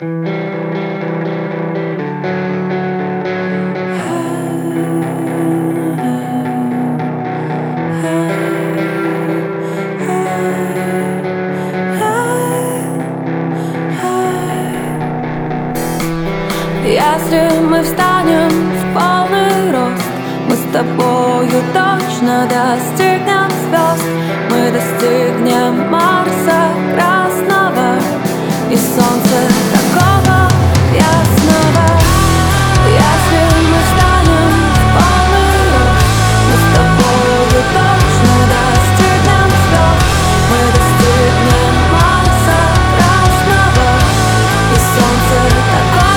Если мы встанем в полный рост, мы с тобою точно достигнем звезд. Мы достигнем Марса красного и солнца такого ясного. Если мы встанем в полный рост, мы с тобою точно достигнем звезд. Мы достигнем Марса красного и солнца такого.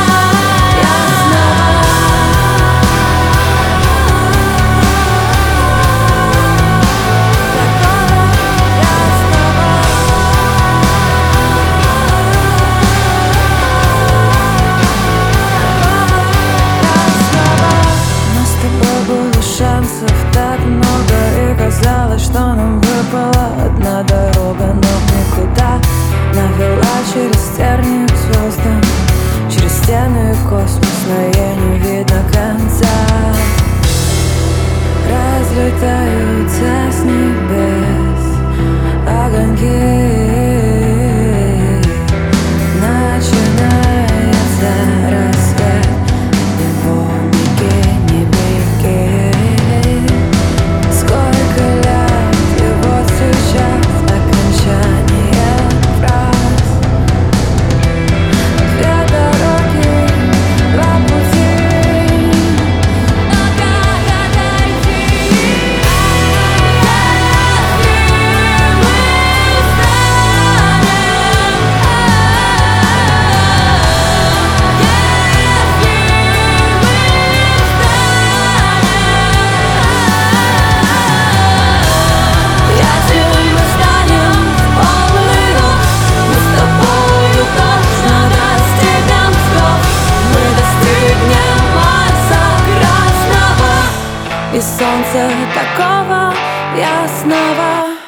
Шансов так много, и казалось, что нам выпала одна дорога, но никуда навела через тернии к звездам, через стены и космос, но ей не видно конца. Разлетаются с небес огоньки, начинается рассвет, его не беги. Сколько лет его сейчас окончание фраз. Две дороги, два пути, но как отойти? Если мы встанем в полный рост, мы с тобою точно достигнем звезд. Мы достигнем Марса красного и солнца такого ясного.